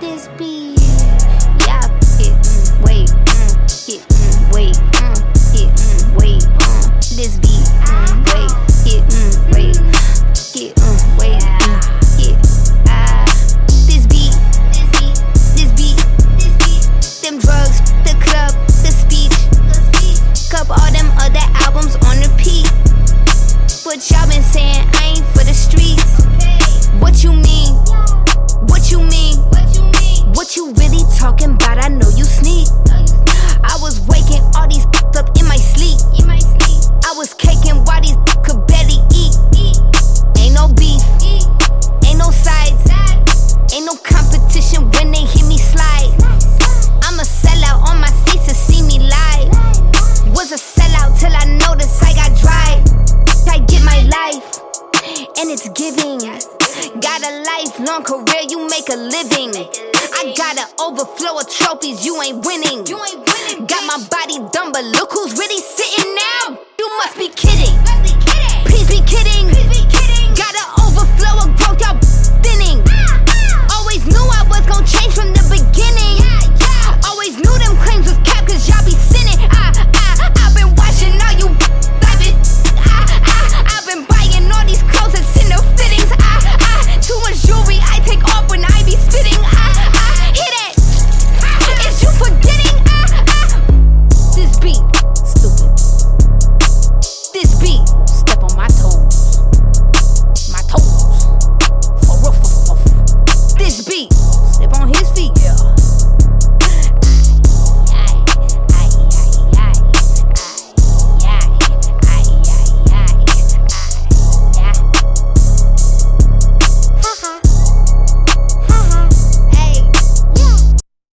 this beat. Yeah, wait, wait, wait, this beat, wait, wait, wait, them drugs, the club, the speech, cup all them other albums on repeat. What y'all been saying, I ain't for the streets. What you mean? What you mean? What you really talking about? I know you sneak. I was waking all these up in my sleep. I was caking while these could barely eat. Ain't no beef, ain't no sides, ain't no competition when they hear me slide. I'm a sellout on my seats to see me live. Was a sellout till I noticed I got dry. I get my life, and it's giving. Got a lifelong career, you make a living. I got an overflow of trophies, you ain't winning. Got my body done, but look who's really